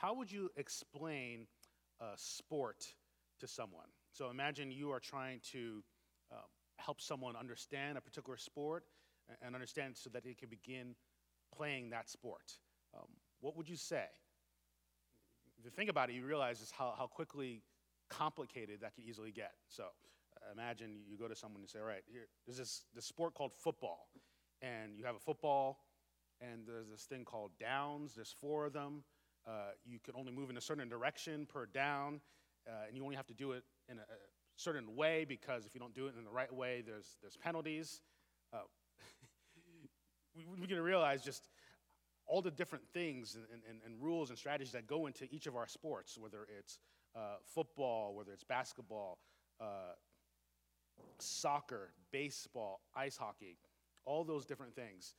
how would you explain a sport to someone? So imagine you are trying to help someone understand a particular sport and understand so that they can begin playing that sport. What would you say? If you think about it, you realize just how quickly complicated that can easily get. So imagine you go to someone and say, all right, here, there's this sport called football. And you have a football, and there's this thing called downs. There's 4 of them. You can only move in a certain direction per down, and you only have to do it in a certain way, because if you don't do it in the right way, there's penalties. We can realize just all the different things and rules and strategies that go into each of our sports, whether it's football, whether it's basketball, soccer, baseball, ice hockey, all those different things.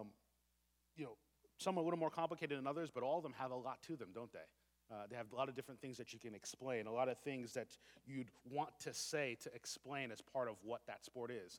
Some are a little more complicated than others, but all of them have a lot to them, don't they? They have a lot of different things that you can explain, a lot of things that you'd want to say to explain as part of what that sport is.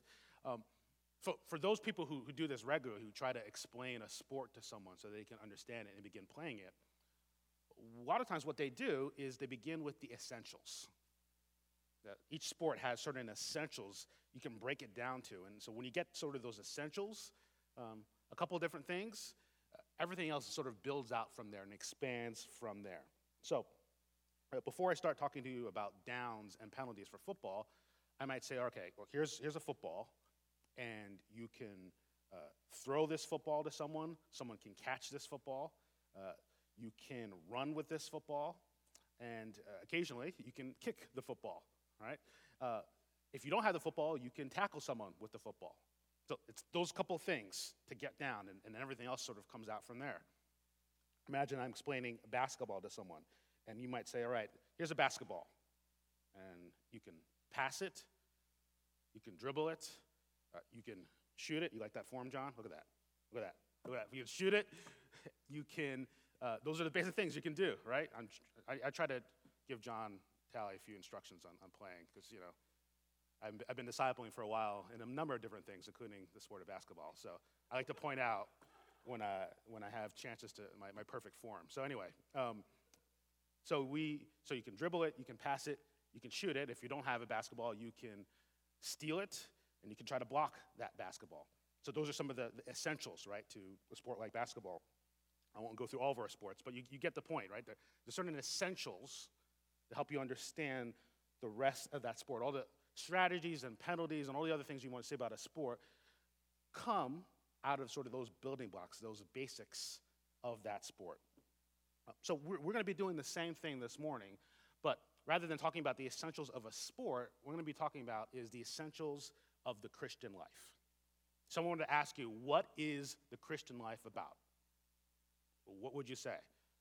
For those people who do this regularly, who try to explain a sport to someone so they can understand it and begin playing it, a lot of times what they do is they begin with the essentials. Each sport has certain essentials you can break it down to. And so when you get sort of those essentials, a couple of different things, everything else sort of builds out from there and expands from there. So before I start talking to you about downs and penalties for football, I might say, okay, well, here's a football, and you can throw this football to someone. Someone can catch this football. You can run with this football, and occasionally you can kick the football, right? If you don't have the football, you can tackle someone with the football. So it's those couple things to get down, and then everything else sort of comes out from there. Imagine I'm explaining basketball to someone, and you might say, all right, here's a basketball, and you can pass it, you can dribble it, you can shoot it. You like that form, John? Look at that. Look at that. Look at that. You can shoot it. You can, those are the basic things you can do, right? I try to give John Talley a few instructions on playing, because, I've been discipling for a while in a number of different things, including the sport of basketball. So I like to point out when I have chances to my perfect form. So anyway, so you can dribble it, you can pass it, you can shoot it. If you don't have a basketball, you can steal it, and you can try to block that basketball. So those are some of the essentials, right, to a sport like basketball. I won't go through all of our sports, but you get the point, right? There's certain essentials to help you understand the rest of that sport. All the strategies and penalties and all the other things you want to say about a sport come out of sort of those building blocks, those basics of that sport. So we're going to be doing the same thing this morning, but rather than talking about the essentials of a sport, we're going to be talking about is the essentials of the Christian life. Someone wanted to ask you, what is the Christian life about? What would you say?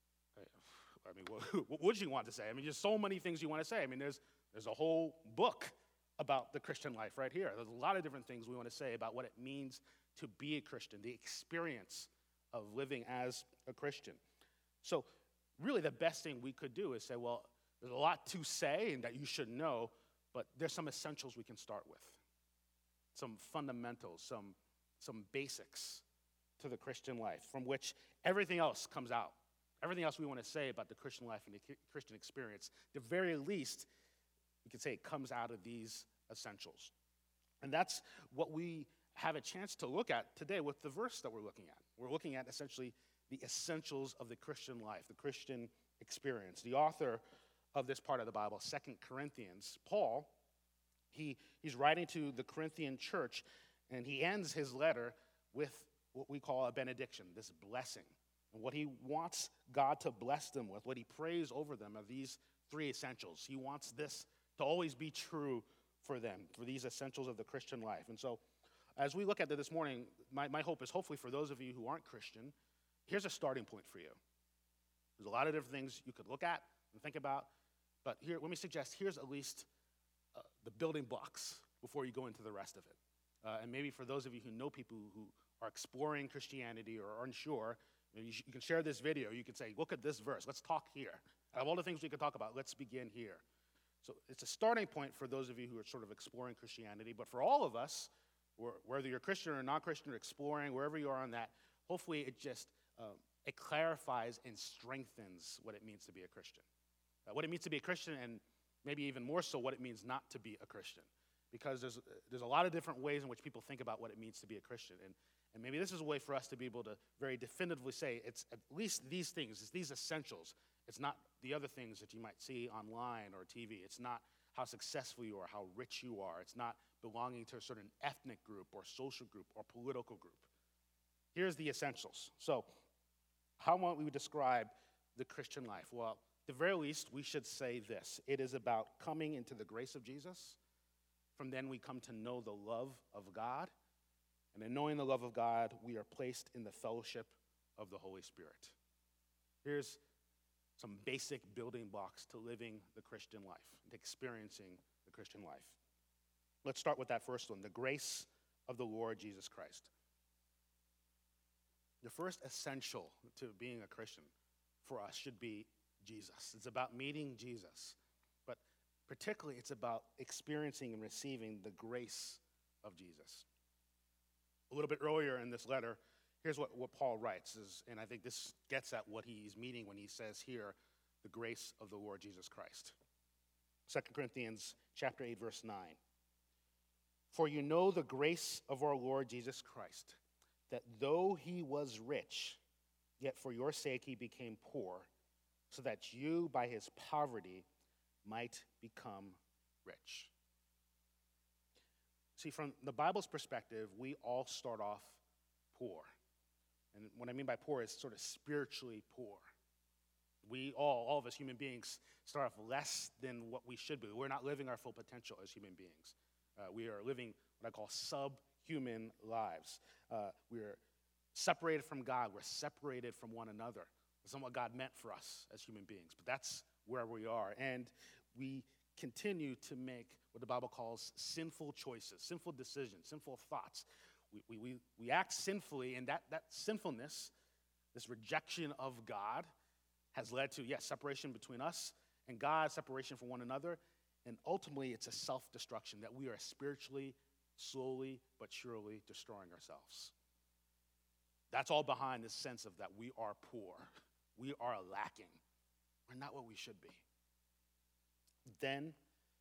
I mean, what would you want to say? I mean, there's so many things you want to say. I mean, there's a whole book about the Christian life right here. There's a lot of different things we want to say about what it means to be a Christian, the experience of living as a Christian. So really the best thing we could do is say, well, there's a lot to say and that you should know, but there's some essentials we can start with. Some fundamentals, some basics to the Christian life from which everything else comes out. Everything else we want to say about the Christian life and the Christian experience, the very least, we could say it comes out of these essentials. And that's what we have a chance to look at today with the verse that we're looking at. We're looking at essentially the essentials of the Christian life, the Christian experience. The author of this part of the Bible, 2 Corinthians, Paul, he's writing to the Corinthian church, and he ends his letter with what we call a benediction, this blessing. And what he wants God to bless them with, what he prays over them, are these 3 essentials. He wants this to always be true for them, for these essentials of the Christian life. And so as we look at it this morning, my hope is hopefully for those of you who aren't Christian, here's a starting point for you. There's a lot of different things you could look at and think about, but here, let me suggest, here's at least the building blocks before you go into the rest of it. And maybe for those of you who know people who are exploring Christianity or are unsure, you can share this video. You can say, look at this verse. Let's talk here. Out of all the things we could talk about, let's begin here. So it's a starting point for those of you who are sort of exploring Christianity. But for all of us, whether you're Christian or non-Christian or exploring, wherever you are on that, hopefully it just it clarifies and strengthens what it means to be a Christian. What it means to be a Christian, and maybe even more so what it means not to be a Christian. Because there's a lot of different ways in which people think about what it means to be a Christian. And maybe this is a way for us to be able to very definitively say it's at least these things, it's these essentials. It's not the other things that you might see online or TV. It's not how successful you are, how rich you are. It's not belonging to a certain ethnic group or social group or political group. Here's the essentials. So, how might we describe the Christian life? Well, at the very least, we should say this. It is about coming into the grace of Jesus. From then we come to know the love of God. And in knowing the love of God, we are placed in the fellowship of the Holy Spirit. Here's some basic building blocks to living the Christian life, to experiencing the Christian life. Let's start with that first one, the grace of the Lord Jesus Christ. The first essential to being a Christian for us should be Jesus. It's about meeting Jesus, but particularly it's about experiencing and receiving the grace of Jesus. A little bit earlier in this letter, here's what Paul writes, and I think this gets at what he's meaning when he says here, the grace of the Lord Jesus Christ. 2 Corinthians chapter 8, verse 9. For you know the grace of our Lord Jesus Christ, that though he was rich, yet for your sake he became poor, so that you by his poverty might become rich. See, from the Bible's perspective, we all start off poor. And what I mean by poor is sort of spiritually poor. We all of us human beings, start off less than what we should be. We're not living our full potential as human beings. We are living what I call subhuman lives. We are separated from God. We're separated from one another. That's not what God meant for us as human beings, but that's where we are. And we continue to make what the Bible calls sinful choices, sinful decisions, sinful thoughts. We act sinfully, and that sinfulness, this rejection of God, has led to, yes, separation between us and God, separation from one another, and ultimately it's a self-destruction that we are spiritually, slowly but surely destroying ourselves. That's all behind this sense of that we are poor, we are lacking, we're not what we should be. Then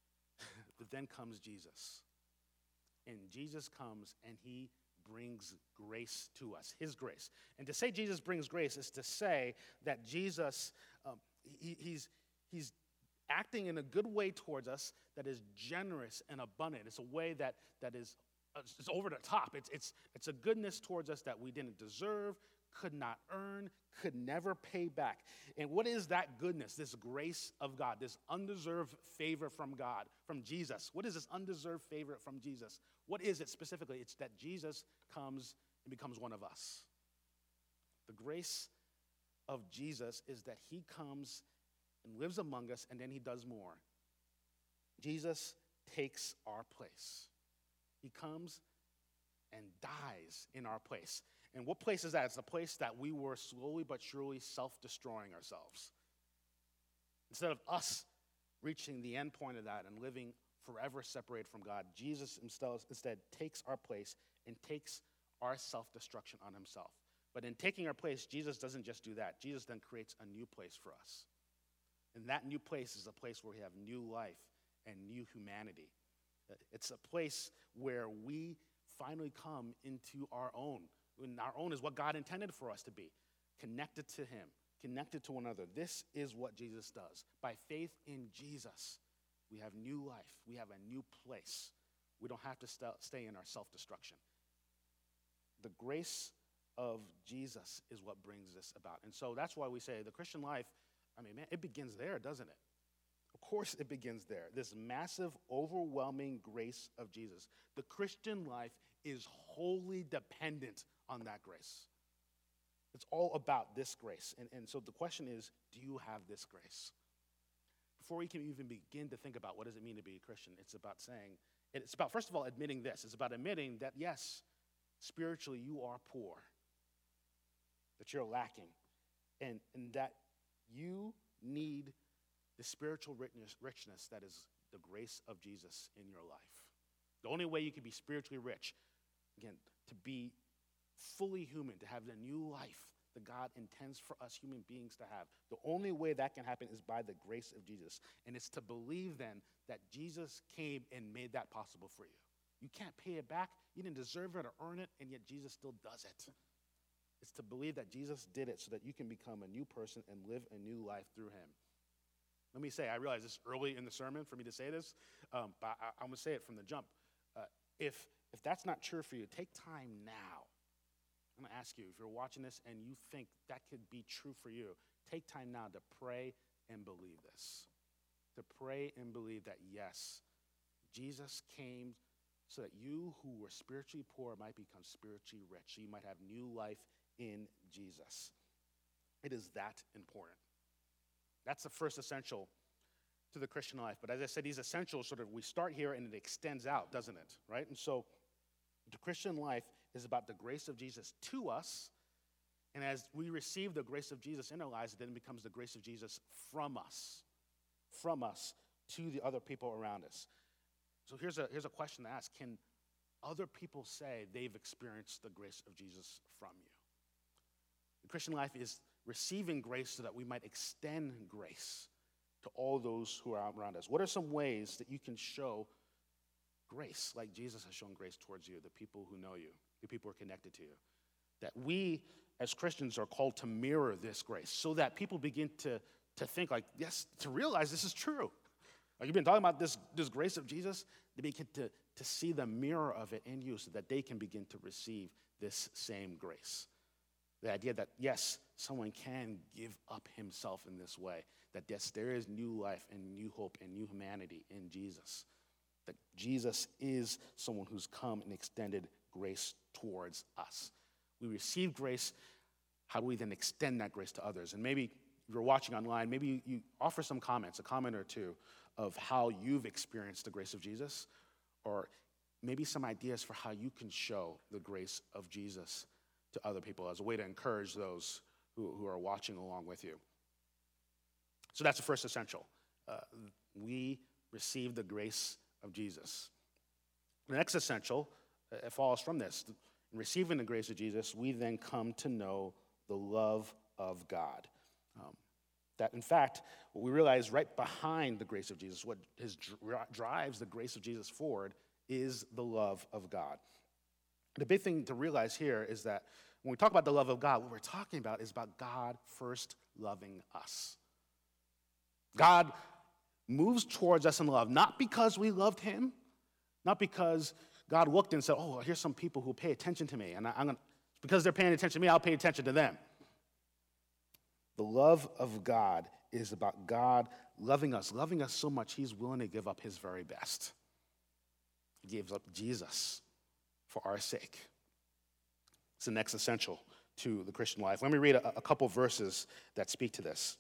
comes Jesus. And Jesus comes and he brings grace to us, his grace. And to say Jesus brings grace is to say that Jesus, he's acting in a good way towards us that is generous and abundant. It's a way that is it's over the top. It's a goodness towards us that we didn't deserve, could not earn, could never pay back. And what is that goodness, this grace of God, this undeserved favor from God, from Jesus? What is this undeserved favor from Jesus? What is it specifically? It's that Jesus comes and becomes one of us. The grace of Jesus is that he comes and lives among us, and then he does more. Jesus takes our place. He comes and dies in our place. And what place is that? It's the place that we were slowly but surely self-destroying ourselves. Instead of us reaching the end point of that and living forever separated from God, Jesus instead takes our place and takes our self-destruction on himself. But in taking our place, Jesus doesn't just do that. Jesus then creates a new place for us. And that new place is a place where we have new life and new humanity. It's a place where we finally come into our own. And our own is what God intended for us to be, connected to him, connected to one another. This is what Jesus does. By faith in Jesus, we have new life. We have a new place. We don't have to stay in our self-destruction. The grace of Jesus is what brings this about. And so that's why we say the Christian life, man, it begins there, doesn't it? Of course it begins there. This massive, overwhelming grace of Jesus. The Christian life is wholly dependent on that grace. It's all about this grace. And so the question is, do you have this grace? Before we can even begin to think about what does it mean to be a Christian, it's about, first of all, admitting this. It's about admitting that, yes, spiritually you are poor, that you're lacking, and that you need the spiritual richness that is the grace of Jesus in your life. The only way you can be spiritually rich, again, to be fully human, to have the new life that God intends for us human beings to have. The only way that can happen is by the grace of Jesus. And it's to believe then that Jesus came and made that possible for you. You can't pay it back. You didn't deserve it or earn it, and yet Jesus still does it. It's to believe that Jesus did it so that you can become a new person and live a new life through him. Let me say, I realize this is early in the sermon for me to say this, but I'm going to say it from the jump. If that's not true for you, take time now. I'm going to ask you, if you're watching this and you think that could be true for you, take time now to pray and believe this. To pray and believe that, yes, Jesus came so that you who were spiritually poor might become spiritually rich, so you might have new life in Jesus. It is that important. That's the first essential to the Christian life. But as I said, these essentials we start here and it extends out, doesn't it? Right? And so the Christian life is about the grace of Jesus to us. And as we receive the grace of Jesus in our lives, it then becomes the grace of Jesus from us to the other people around us. So here's a question to ask. Can other people say they've experienced the grace of Jesus from you? The Christian life is receiving grace so that we might extend grace to all those who are around us. What are some ways that you can show grace like Jesus has shown grace towards you, the people who know you, the people who are connected to you? That we as Christians are called to mirror this grace so that people begin to think yes, to realize this is true. Like you've been talking about this grace of Jesus, they begin to see the mirror of it in you so that they can begin to receive this same grace. The idea that, yes, someone can give up himself in this way. That, yes, there is new life and new hope and new humanity in Jesus. That Jesus is someone who's come and extended grace towards us. We receive grace. How do we then extend that grace to others? And maybe if you're watching online, maybe you offer some comments, a comment or two of how you've experienced the grace of Jesus, or maybe some ideas for how you can show the grace of Jesus to other people as a way to encourage those who are watching along with you. So that's the first essential. We receive the grace of Jesus. The next essential, it follows from this. In receiving the grace of Jesus, we then come to know the love of God. That, in fact, what we realize right behind the grace of Jesus, what drives the grace of Jesus forward, is the love of God. The big thing to realize here is that when we talk about the love of God, what we're talking about is about God first loving us. God moves towards us in love, not because we loved him, not because God looked and said, oh, here's some people who pay attention to me, and because they're paying attention to me, I'll pay attention to them. The love of God is about God loving us so much he's willing to give up his very best. He gives up Jesus for our sake. It's the next essential to the Christian life. Let me read a couple verses that speak to this.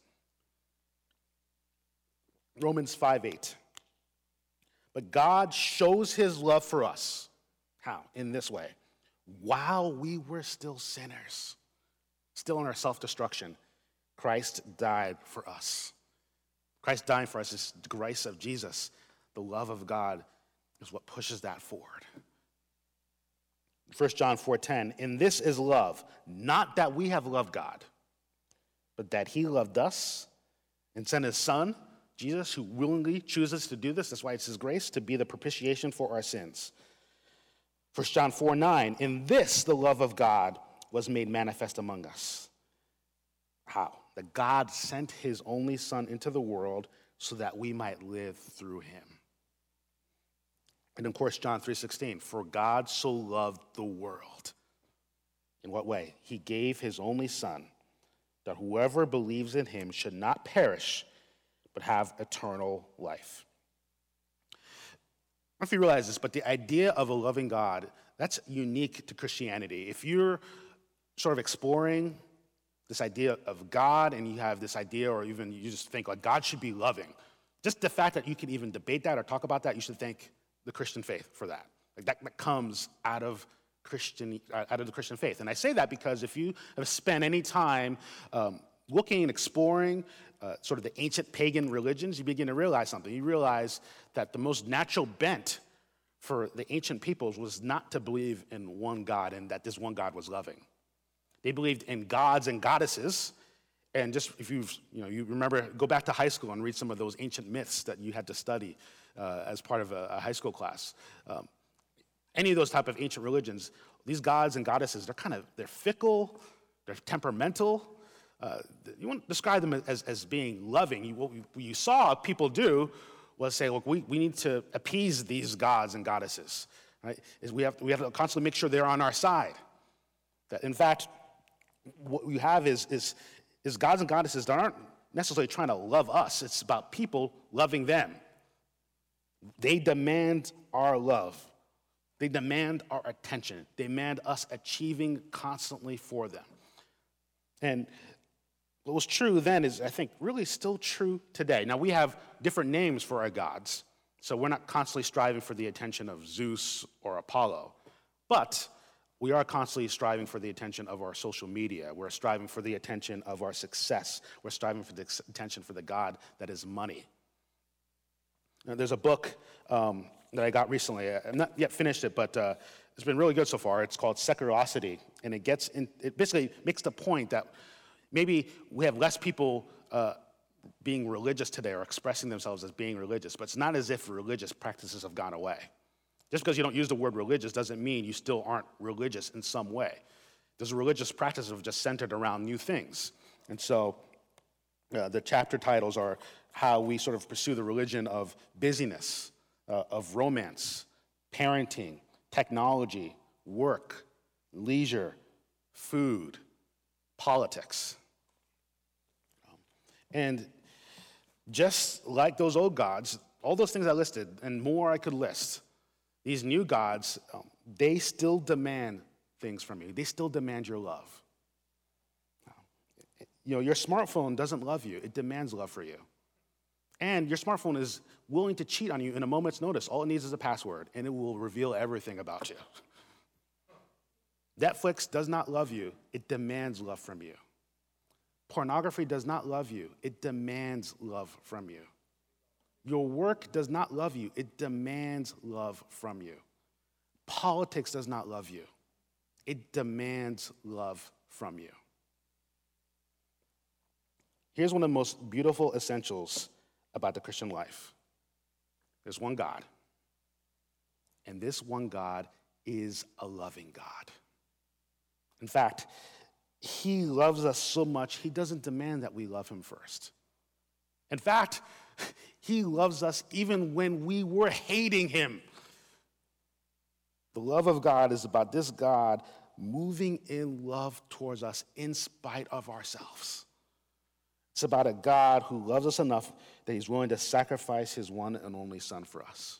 Romans 5:8. But God shows his love for us. How? In this way. While we were still sinners, still in our self-destruction, Christ died for us. Christ dying for us is the grace of Jesus. The love of God is what pushes that forward. 1 John 4:10, and this is love, not that we have loved God, but that he loved us and sent his son, Jesus, who willingly chooses to do this. That's why it's his grace, to be the propitiation for our sins. 1 John 4:9, in this the love of God was made manifest among us. How? That God sent his only son into the world so that we might live through him. And of course, John 3:16, for God so loved the world. In what way? He gave his only son, that whoever believes in him should not perish, but have eternal life. I don't know if you realize this, but the idea of a loving God, that's unique to Christianity. If you're sort of exploring this idea of God, and you have this idea, or even you just think like God should be loving, just the fact that you can even debate that or talk about that, you should thank the Christian faith for that. Like that comes out of the Christian faith. And I say that because if you have spent any time looking and exploring sort of the ancient pagan religions, you begin to realize something. You realize that the most natural bent for the ancient peoples was not to believe in one God and that this one God was loving. They believed in gods and goddesses. And just if you remember, go back to high school and read some of those ancient myths that you had to study as part of a high school class. Any of those type of ancient religions, these gods and goddesses, they're fickle, they're temperamental. You wouldn't describe them as being loving. What you saw people do was say, look, we need to appease these gods and goddesses. Right? We have to constantly make sure they're on our side. That in fact, what you have is gods and goddesses that aren't necessarily trying to love us. It's about people loving them. They demand our love. They demand our attention. They demand us achieving constantly for them. And what was true then is, I think, really still true today. Now, we have different names for our gods, so we're not constantly striving for the attention of Zeus or Apollo. But we are constantly striving for the attention of our social media. We're striving for the attention of our success. We're striving for the attention for the God that is money. Now, there's a book that I got recently. I'm not yet finished it, but it's been really good so far. It's called Seculosity, and it basically makes the point that maybe we have less people being religious today or expressing themselves as being religious, but it's not as if religious practices have gone away. Just because you don't use the word religious doesn't mean you still aren't religious in some way. Those religious practices have just centered around new things. And so the chapter titles are how we sort of pursue the religion of busyness, of romance, parenting, technology, work, leisure, food, politics. And just like those old gods, all those things I listed, and more I could list, these new gods, they still demand things from you. They still demand your love. Your smartphone doesn't love you. It demands love for you. And your smartphone is willing to cheat on you in a moment's notice. All it needs is a password, and it will reveal everything about you. Netflix does not love you. It demands love from you. Pornography does not love you. It demands love from you. Your work does not love you. It demands love from you. Politics does not love you. It demands love from you. Here's one of the most beautiful essentials about the Christian life. There's one God, and this one God is a loving God. In fact, he loves us so much, he doesn't demand that we love him first. In fact, he loves us even when we were hating him. The love of God is about this God moving in love towards us in spite of ourselves. It's about a God who loves us enough that he's willing to sacrifice his one and only son for us.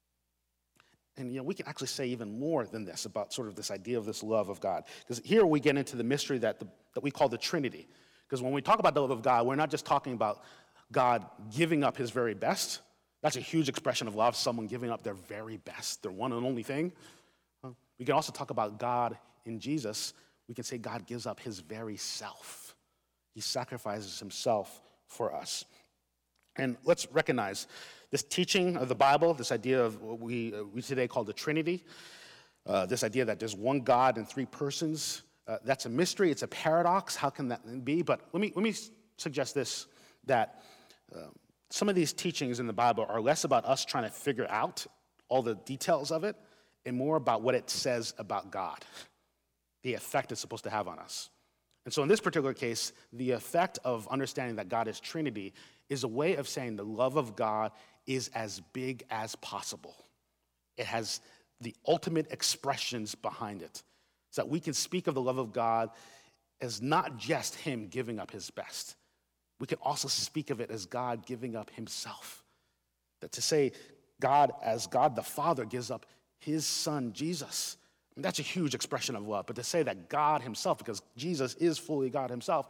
And we can actually say even more than this about sort of this idea of this love of God. Because here we get into the mystery that we call the Trinity. Because when we talk about the love of God, we're not just talking about God giving up his very best. That's a huge expression of love, someone giving up their very best, their one and only thing. We can also talk about God in Jesus. We can say God gives up his very self. He sacrifices himself for us. And let's recognize this teaching of the Bible, this idea of what we today call the Trinity, this idea that there's one God in three persons. That's a mystery. It's a paradox. How can that be? But let me suggest this, that some of these teachings in the Bible are less about us trying to figure out all the details of it and more about what it says about God, the effect it's supposed to have on us. And so in this particular case, the effect of understanding that God is Trinity is a way of saying the love of God is as big as possible. It has the ultimate expressions behind it, so that we can speak of the love of God as not just him giving up his best. We can also speak of it as God giving up himself. That to say God as God the Father gives up his son, Jesus, that's a huge expression of love. But to say that God himself, because Jesus is fully God himself,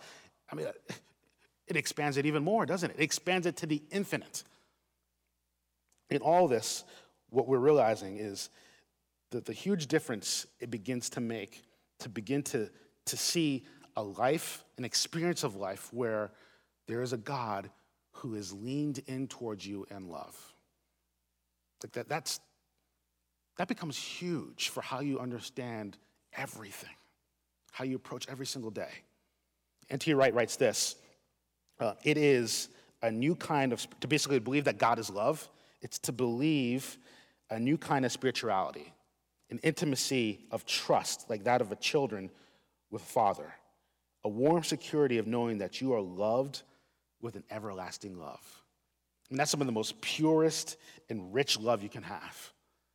it expands it even more, doesn't it? It expands it to the infinite. In all this, what we're realizing is that the huge difference it begins to make, to begin to see a life, an experience of life where there is a God who is leaned in towards you in love. Like that becomes huge for how you understand everything. how you approach every single day. N.T. Wright writes this, it is a new kind of, to basically believe that God is love, it's to believe a new kind of spirituality, an intimacy of trust like that of a children with a father, a warm security of knowing that you are loved with an everlasting love. And that's some of the most purest and rich love you can have.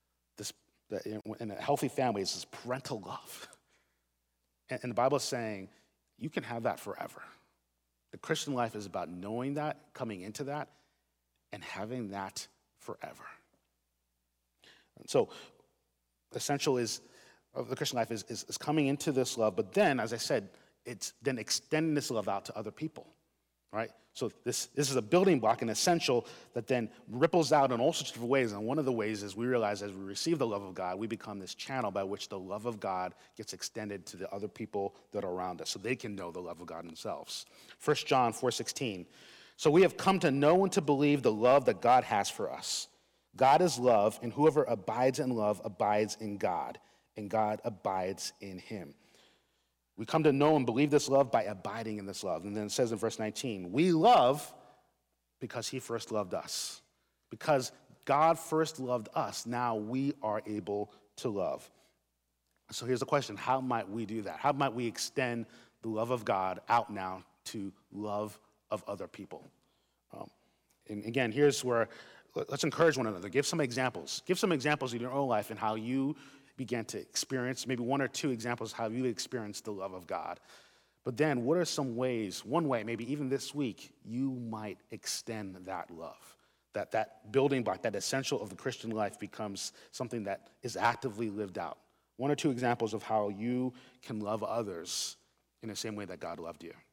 In a healthy family, it's this parental love. And the Bible is saying you can have that forever. The Christian life is about knowing that, coming into that, and having that forever. And so, essential of the Christian life is coming into this love, but then, as I said, it's then extending this love out to other people, right? So this is a building block, an essential that then ripples out in all sorts of ways. And one of the ways is we realize as we receive the love of God, we become this channel by which the love of God gets extended to the other people that are around us so they can know the love of God themselves. 1 John 4:16. So we have come to know and to believe the love that God has for us. God is love, and whoever abides in love abides in God, and God abides in him. We come to know and believe this love by abiding in this love. And then it says in verse 19, we love because he first loved us. Because God first loved us, now we are able to love. So here's the question, how might we do that? How might we extend the love of God out now to love of other people? And again, here's where, let's encourage one another. Give some examples. Give some examples in your own life and how you began to experience, maybe one or two examples how you experienced the love of God. But then what are some ways, one way, maybe even this week, you might extend that love? That building block, that essential of the Christian life becomes something that is actively lived out. One or two examples of how you can love others in the same way that God loved you.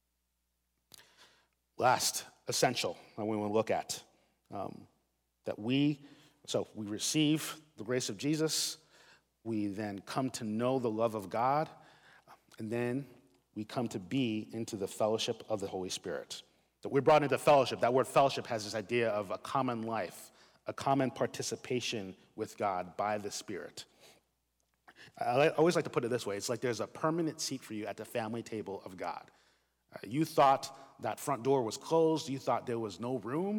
Last essential that we want to look at, that we receive the grace of Jesus, we then come to know the love of God, and then we come to be into the fellowship of the Holy Spirit. That we're brought into fellowship. That word fellowship has this idea of a common life, a common participation with God by the Spirit. I always like to put it this way. It's like there's a permanent seat for you at the family table of God. You thought that front door was closed. You thought there was no room.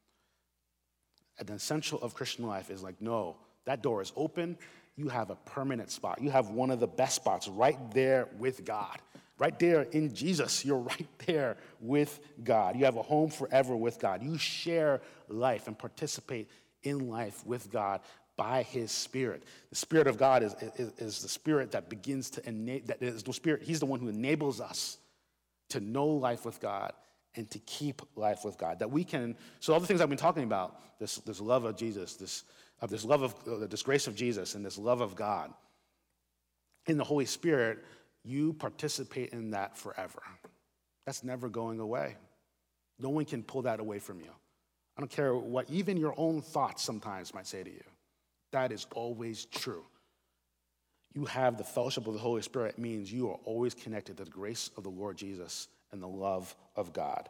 An essential of Christian life is like, no, that door is open. You have a permanent spot. You have one of the best spots right there with God. Right there in Jesus, you're right there with God. You have a home forever with God. You share life and participate in life with God by his Spirit. The Spirit of God is the Spirit that begins to that is the Spirit. He's the one who enables us to know life with God and to keep life with God. That we can, so all the things I've been talking about, this love of Jesus, this grace of Jesus and this love of God, in the Holy Spirit, you participate in that forever. That's never going away. No one can pull that away from you. I don't care what even your own thoughts sometimes might say to you. That is always true. You have the fellowship of the Holy Spirit. It means you are always connected to the grace of the Lord Jesus and the love of God.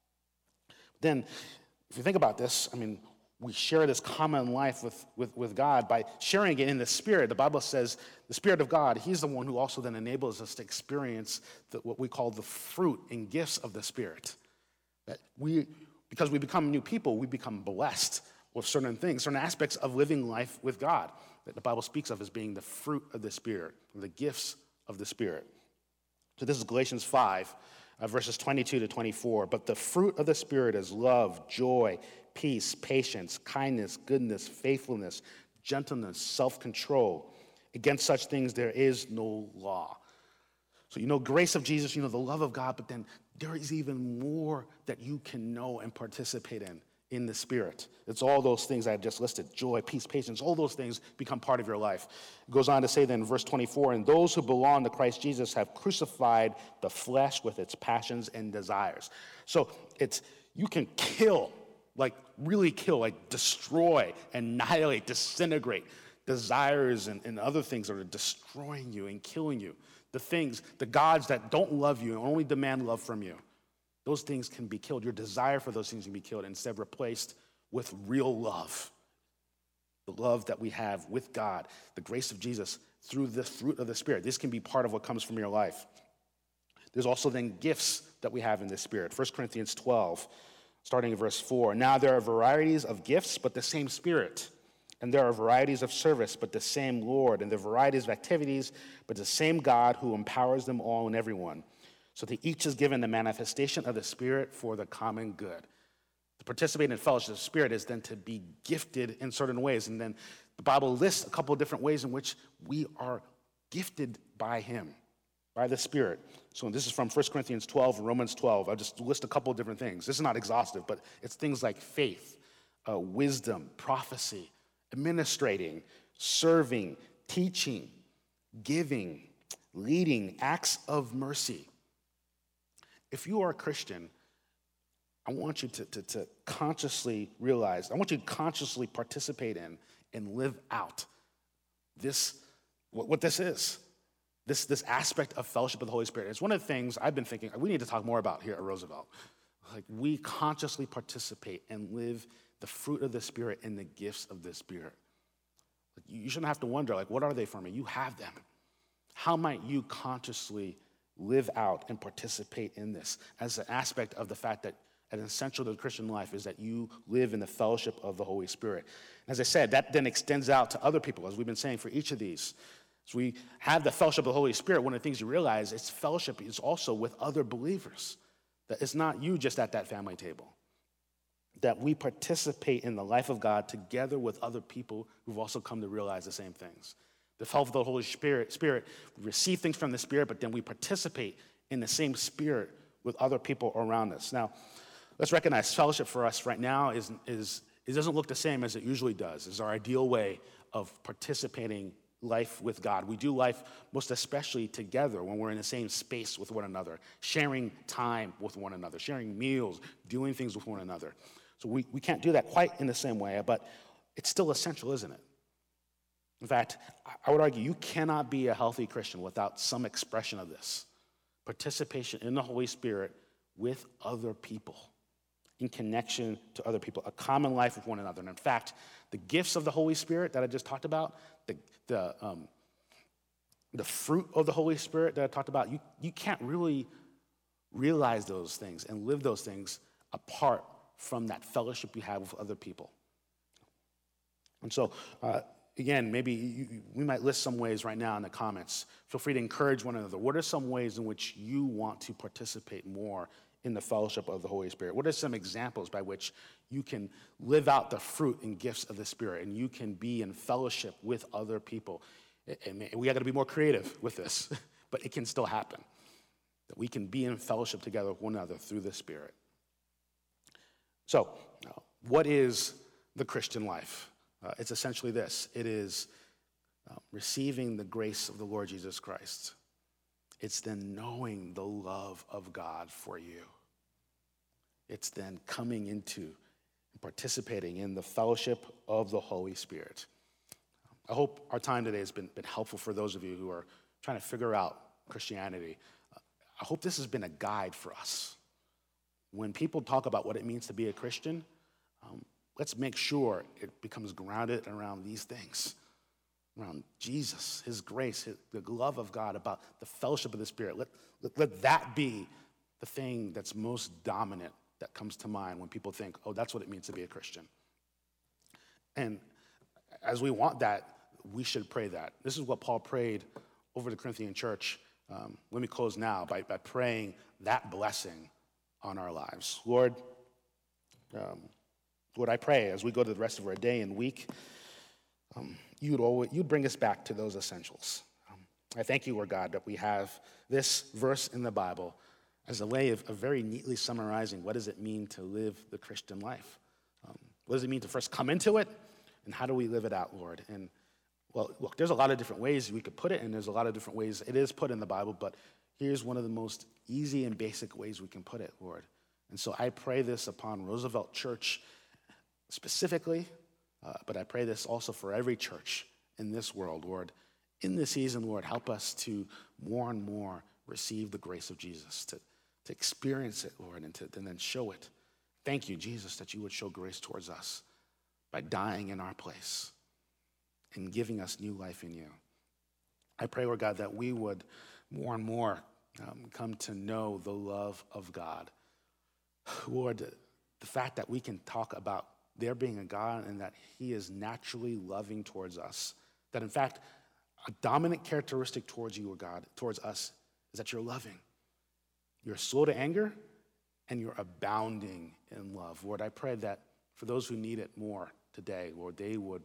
Then, if you think about this, we share this common life with God by sharing it in the Spirit. The Bible says the Spirit of God, he's the one who also then enables us to experience what we call the fruit and gifts of the Spirit. That because we become new people, we become blessed with certain things, certain aspects of living life with God that the Bible speaks of as being the fruit of the Spirit, the gifts of the Spirit. So this is Galatians 5, verses 22 to 24. But the fruit of the Spirit is love, joy, peace, patience, kindness, goodness, faithfulness, gentleness, self-control. Against such things there is no law. So you know grace of Jesus, you know the love of God, but then there is even more that you can know and participate in the Spirit. It's all those things I just listed, joy, peace, patience, all those things become part of your life. It goes on to say then in verse 24, and those who belong to Christ Jesus have crucified the flesh with its passions and desires. So you can kill, like really kill, like destroy, annihilate, disintegrate desires and other things that are destroying you and killing you. The gods that don't love you and only demand love from you. Those things can be killed. Your desire for those things can be killed and instead replaced with real love. The love that we have with God, the grace of Jesus through the fruit of the Spirit. This can be part of what comes from your life. There's also then gifts that we have in the Spirit. 1 Corinthians 12, starting in verse 4. Now there are varieties of gifts, but the same Spirit. And there are varieties of service, but the same Lord. And there are varieties of activities, but the same God who empowers them all and everyone. So to each is given the manifestation of the Spirit for the common good. To participate in fellowship of the Spirit is then to be gifted in certain ways. And then the Bible lists a couple of different ways in which we are gifted by him, by the Spirit. So this is from 1 Corinthians 12, Romans 12. I'll just list a couple of different things. This is not exhaustive, but it's things like faith, wisdom, prophecy, administrating, serving, teaching, giving, leading, acts of mercy. If you are a Christian, I want you to consciously realize, I want you to consciously participate in and live out this, what this is, this aspect of fellowship with the Holy Spirit. It's one of the things I've been thinking we need to talk more about here at Roosevelt. Like, we consciously participate and live the fruit of the Spirit and the gifts of the Spirit. Like, you shouldn't have to wonder, like, what are they for me? You have them. How might you consciously live out and participate in this as an aspect of the fact that an essential to the Christian life is that you live in the fellowship of the Holy Spirit? As I said, that then extends out to other people, as we've been saying for each of these. So we have the fellowship of the Holy Spirit. One of the things you realize is fellowship is also with other believers. That it's not you just at that family table. That we participate in the life of God together with other people who've also come to realize the same things. The fellowship of the Holy Spirit, we receive things from the Spirit, but then we participate in the same Spirit with other people around us. Now, let's recognize fellowship for us right now it doesn't look the same as it usually does. It's our ideal way of participating life with God. We do life most especially together when we're in the same space with one another, sharing time with one another, sharing meals, doing things with one another. So we can't do that quite in the same way, but it's still essential, isn't it? In fact, I would argue you cannot be a healthy Christian without some expression of this. Participation in the Holy Spirit with other people, in connection to other people, a common life with one another. And in fact, the gifts of the Holy Spirit that I just talked about, the fruit of the Holy Spirit that I talked about, you can't really realize those things and live those things apart from that fellowship you have with other people. And so, again, maybe we might list some ways right now in the comments. Feel free to encourage one another. What are some ways in which you want to participate more in the fellowship of the Holy Spirit? What are some examples by which you can live out the fruit and gifts of the Spirit and you can be in fellowship with other people? And we got to be more creative with this, but it can still happen. That we can be in fellowship together with one another through the Spirit. So, what is the Christian life? It's essentially this. It is receiving the grace of the Lord Jesus Christ. It's then knowing the love of God for you. It's then coming into and participating in the fellowship of the Holy Spirit. I hope our time today has been helpful for those of you who are trying to figure out Christianity. I hope this has been a guide for us. When people talk about what it means to be a Christian, let's make sure it becomes grounded around these things, around Jesus, his grace, the love of God, about the fellowship of the Spirit. Let that be the thing that's most dominant that comes to mind when people think, oh, that's what it means to be a Christian. And as we want that, we should pray that. This is what Paul prayed over the Corinthian church. Let me close now by praying that blessing on our lives. Lord, I pray as we go to the rest of our day and week, you'd bring us back to those essentials. I thank you, Lord God, that we have this verse in the Bible as a way of very neatly summarizing what does it mean to live the Christian life. What does it mean to first come into it, and how do we live it out, Lord? And, well, look, there's a lot of different ways we could put it, and there's a lot of different ways it is put in the Bible, but here's one of the most easy and basic ways we can put it, Lord. And so I pray this upon Roosevelt Church specifically, but I pray this also for every church in this world, Lord. In this season, Lord, help us to more and more receive the grace of Jesus, to experience it, Lord, and then show it. Thank you, Jesus, that you would show grace towards us by dying in our place and giving us new life in you. I pray, Lord God, that we would more and more come to know the love of God. Lord, the fact that we can talk about there being a God and that he is naturally loving towards us, that in fact, a dominant characteristic towards you, Lord God, towards us, is that you're loving. You're slow to anger, and you're abounding in love. Lord, I pray that for those who need it more today, Lord, they would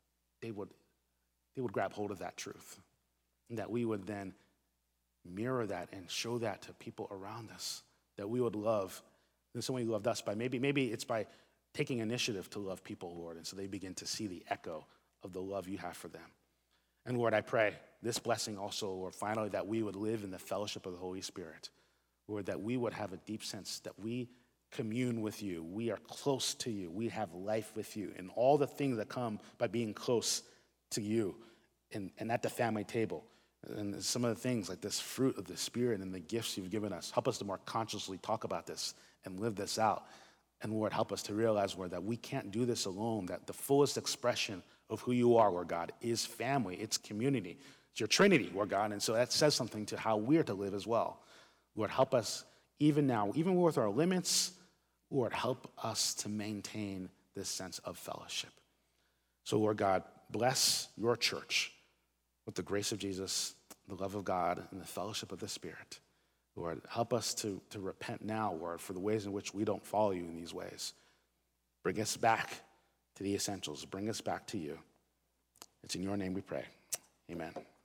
grab hold of that truth, and that we would then mirror that and show that to people around us, that we would love in some way you loved us by maybe it's by taking initiative to love people, Lord, and so they begin to see the echo of the love you have for them. And Lord, I pray this blessing also, Lord, finally, that we would live in the fellowship of the Holy Spirit. Lord, that we would have a deep sense that we commune with you. We are close to you. We have life with you. And all the things that come by being close to you and at the family table. And some of the things like this fruit of the Spirit and the gifts you've given us. Help us to more consciously talk about this and live this out. And Lord, help us to realize, Lord, that we can't do this alone, that the fullest expression of who you are, Lord God, is family, it's community. It's your Trinity, Lord God, and so that says something to how we're to live as well. Lord, help us even now, even with our limits, Lord, help us to maintain this sense of fellowship. So, Lord God, bless your church with the grace of Jesus, the love of God, and the fellowship of the Spirit. Lord, help us to repent now, Lord, for the ways in which we don't follow you in these ways. Bring us back to the essentials. Bring us back to you. It's in your name we pray. Amen.